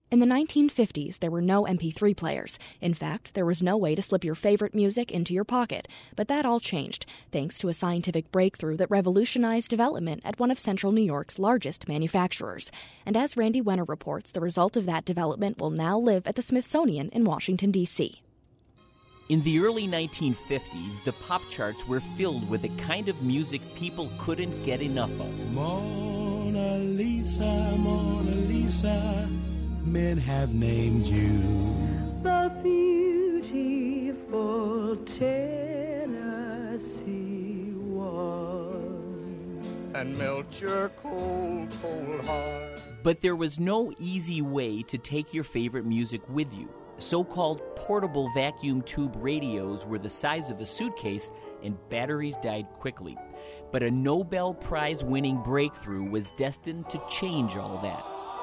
In the 1950s, there were no MP3 players. In fact, there was no way to slip your favorite music into your pocket. But that all changed, thanks to a scientific breakthrough that revolutionized development at one of Central New York's largest manufacturers. And as Randy Wenner reports, the result of that development will now live at the Smithsonian in Washington, D.C. In the early 1950s, the pop charts were filled with the kind of music people couldn't get enough of. Mona Lisa, men have named you the beautiful Tennessee one, and melt your cold, cold heart. But there was no easy way to take your favorite music with you. So-called portable vacuum tube radios were the size of a suitcase, and batteries died quickly. But a Nobel Prize-winning breakthrough was destined to change all that.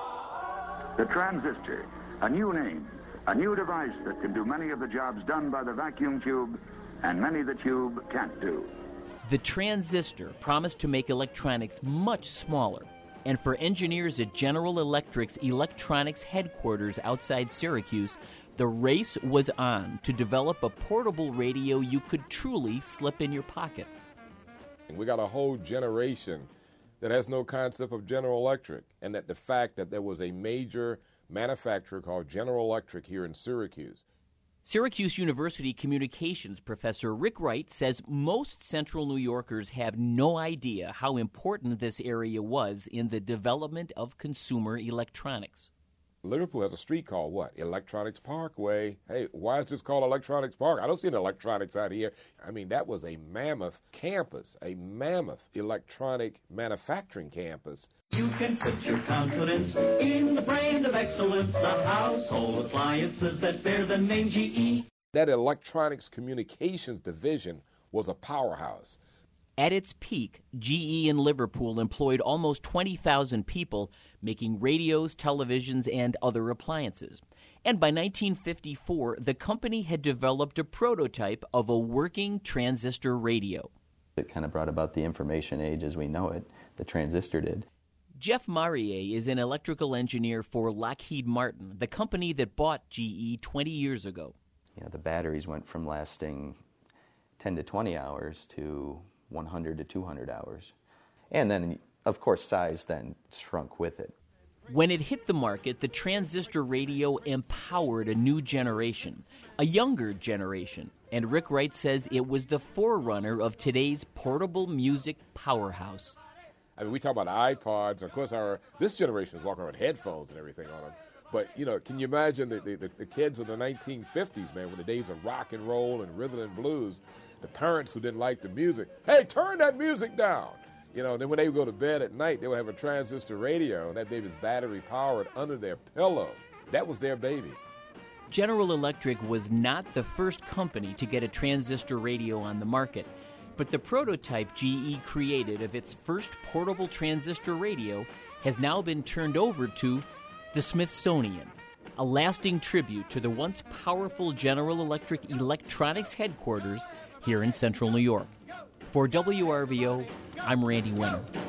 The transistor, a new name, a new device that can do many of the jobs done by the vacuum tube, and many the tube can't do. The transistor promised to make electronics much smaller. And for engineers at General Electric's electronics headquarters outside Syracuse, the race was on to develop a portable radio you could truly slip in your pocket. We got a whole generation that has no concept of General Electric, and that the fact that there was a major manufacturer called General Electric here in Syracuse. Syracuse University communications professor Rick Wright says most Central New Yorkers have no idea how important this area was in the development of consumer electronics. Liverpool has a street called what? Electronics Parkway. Hey, why is this called Electronics Park? I don't see any electronics out here. I mean, that was a mammoth campus, a mammoth electronic manufacturing campus. You can put your confidence in the brand of excellence, the household appliances that bear the name GE. That electronics communications division was a powerhouse. At its peak, GE in Liverpool employed almost 20,000 people making radios, televisions, and other appliances. And by 1954, the company had developed a prototype of a working transistor radio. It kind of brought about the information age as we know it. The transistor did. Jeff Marier is an electrical engineer for Lockheed Martin, the company that bought GE 20 years ago. The batteries went from lasting 10 to 20 hours to 100 to 200 hours. And then, of course, size then shrunk with it. When it hit the market, the transistor radio empowered a new generation, a younger generation. And Rick Wright says it was the forerunner of today's portable music powerhouse. I mean, we talk about iPods. Of course, this generation is walking around with headphones and everything on them. But, can you imagine the kids of the 1950s, man, when the days of rock and roll and rhythm and blues, the parents who didn't like the music, hey, turn that music down. Then when they would go to bed at night, they would have a transistor radio, and that baby's battery powered under their pillow. That was their baby. General Electric was not the first company to get a transistor radio on the market, but the prototype GE created of its first portable transistor radio has now been turned over to the Smithsonian, a lasting tribute to the once powerful General Electric electronics headquarters here in Central New York. For WRVO, I'm Randy Wenner.